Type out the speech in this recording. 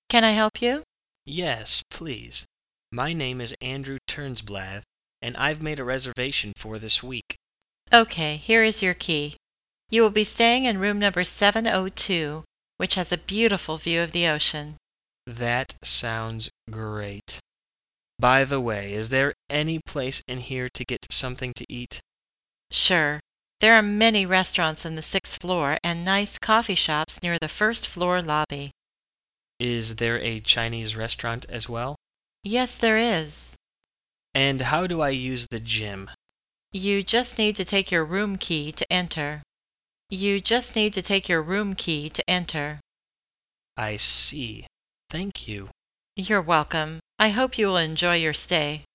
Can I help you? Yes, please. My name is Andrew Turnsblath, and I've made a reservation for this week. Okay, here is your key. You will be staying in room number 702, which has a beautiful view of the ocean. That sounds great. By the way, is there any place in here to get something to eat? Sure, there are many restaurants on the sixth floor and nice coffee shops near the first floor lobby. Is there a Chinese restaurant as well? Yes, there is. And how do I use the gym? You just need to take your room key to enter. You just need to take your room key to enter. I see. Thank you. You're welcome. I hope you will enjoy your stay.